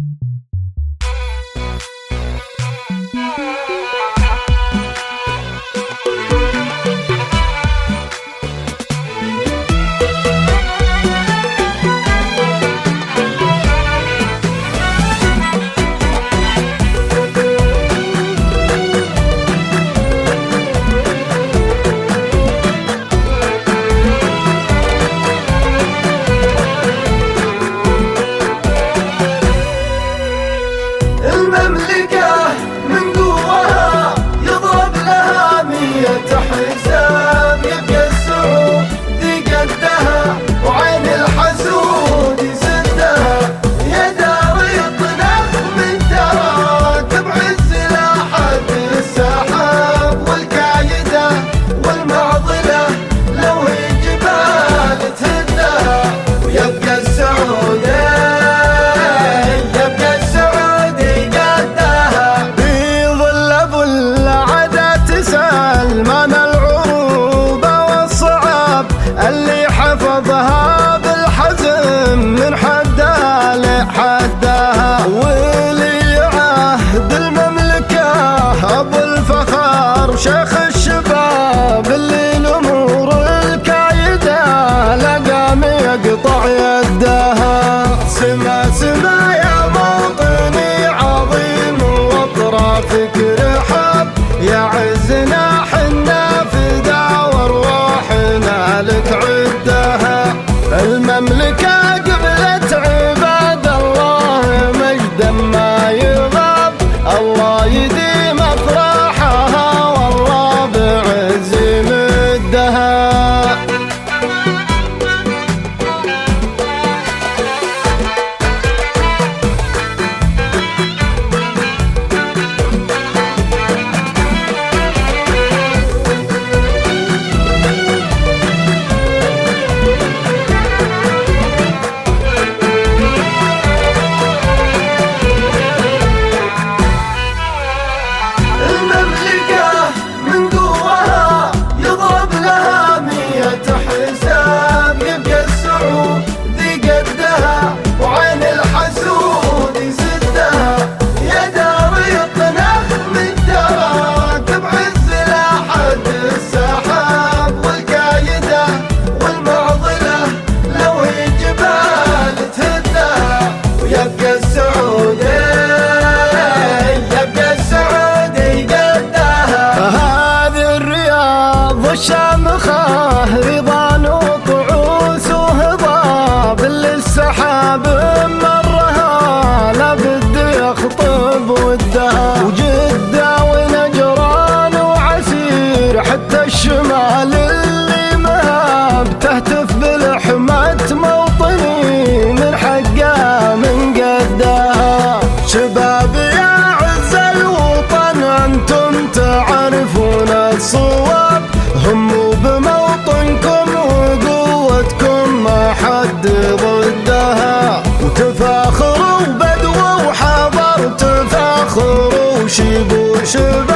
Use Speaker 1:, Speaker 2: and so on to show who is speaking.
Speaker 1: حفظها بالحزم من حدها لحدها، ولي عهد المملكة أبو الفخر شيخ الشباب اللي الأمور الكايدة لقام يقطع يدها. سما سما يا موطني عظيم واطرافك رحاب، يعزنا حنا فدا وارواحنا لك عدها. المملكة قبلت عباد الله مجدا ما يغاب، الله يديم افراحها والله بعز مدها. الشامخة رضان وطعوس وهضاب اللي السحاب مرها لابد يخطب ودها. وجدة ونجران وعسير حتى الشمال اللي مهاب تهتف بالحمة موطني من حقها من قدها. شباب يا عز الوطن انتم تعرفون الصواب، هموا بموطنكم وقوتكم ما حد ضدها. وتفاخروا بدو وحضر تفاخروا شيب وشباب